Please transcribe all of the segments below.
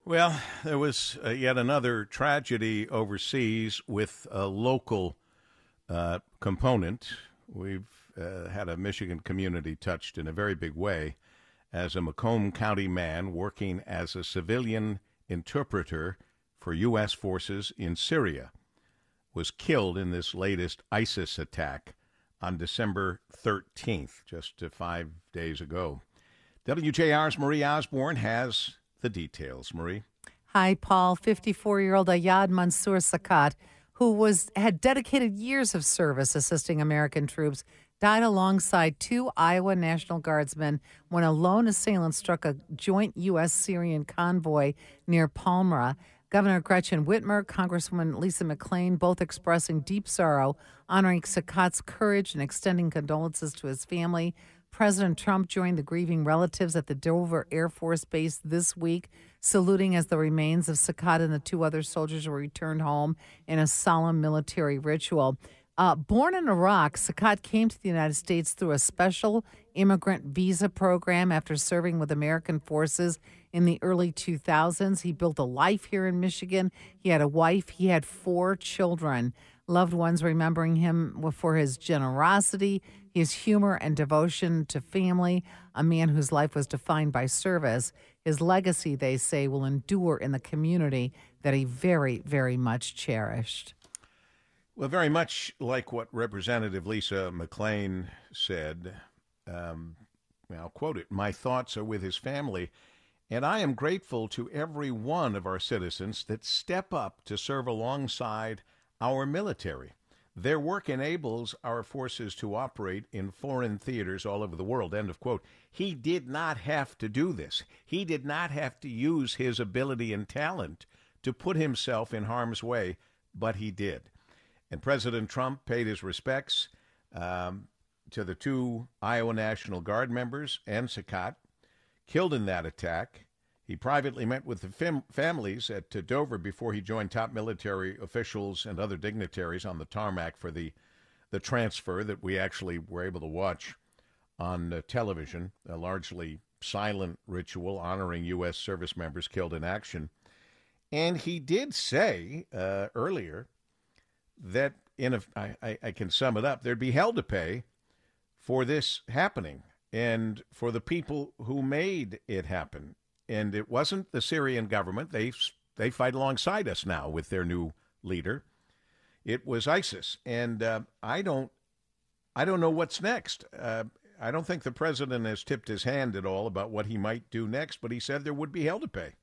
Well, there was yet another tragedy overseas with a local component. We've had a Michigan community touched in a very big way as a Macomb County man working as a civilian interpreter for U.S. forces in Syria was killed in this latest ISIS attack on December 13th, just 5 days ago. WJR's Marie Osborne has the details. Marie? Hi, Paul. 54-year-old Ayad Mansour Sakat, who had dedicated years of service assisting American troops, died alongside two Iowa National Guardsmen when a lone assailant struck a joint U.S.-Syrian convoy near Palmyra. Governor Gretchen Whitmer, Congresswoman Lisa McClain, both expressing deep sorrow, honoring Sakat's courage and extending condolences to his family. President Trump joined the grieving relatives at the Dover Air Force Base this week, saluting as the remains of Sakat and the two other soldiers were returned home in a solemn military ritual. Born in Iraq, Sakat came to the United States through a special immigrant visa program after serving with American forces in the early 2000s. He built a life here in Michigan. He had a wife. He had 4 children. Loved ones remembering him for his generosity, his humor, and devotion to family, a man whose life was defined by service. His legacy, they say, will endure in the community that he very, very much cherished. Well, very much like what Representative Lisa McClain said, I'll quote it, "My thoughts are with his family, and I am grateful to every one of our citizens that step up to serve alongside our military. Their work enables our forces to operate in foreign theaters all over the world," end of quote. He did not have to do this. He did not have to use his ability and talent to put himself in harm's way, but he did. And President Trump paid his respects to the 2 Iowa National Guard members and Sakat killed in that attack. He privately met with the families at Dover before he joined top military officials and other dignitaries on the tarmac for the transfer that we actually were able to watch on television, a largely silent ritual honoring U.S. service members killed in action. And he did say earlier that, I can sum it up, there'd be hell to pay for this happening and for the people who made it happen. And it wasn't the Syrian government. They fight alongside us now with their new leader. It was ISIS. And I don't know what's next. I don't think the president has tipped his hand at all about what he might do next, but he said there would be hell to pay.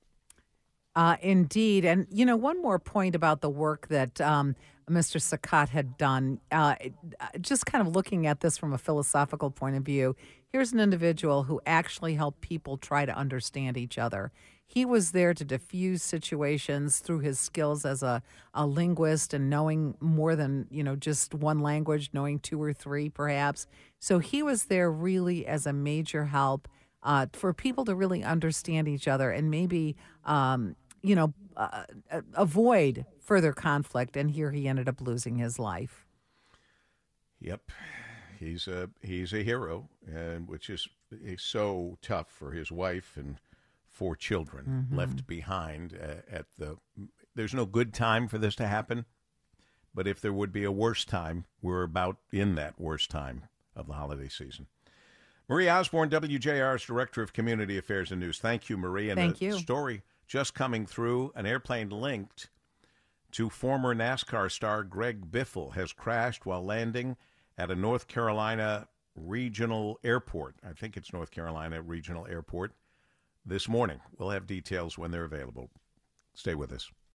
Indeed. And, one more point about the work that Mr. Sakat had done, just kind of looking at this from a philosophical point of view, here's an individual who actually helped people try to understand each other. He was there to diffuse situations through his skills as a linguist and knowing more than, just one language, knowing 2 or 3 perhaps. So he was there really as a major help for people to really understand each other and maybe avoid further conflict. And here he ended up losing his life. Yep, he's a hero, and which is so tough for his wife and 4 children left behind. There's no good time for this to happen, but if there would be a worse time, we're about in that worst time of the holiday season. Marie Osborne, WJR's Director of Community Affairs and News. Thank you, Marie. And Thank you. Story just coming through, an airplane linked to former NASCAR star Greg Biffle has crashed while landing at a North Carolina regional airport. I think it's North Carolina Regional Airport this morning. We'll have details when they're available. Stay with us.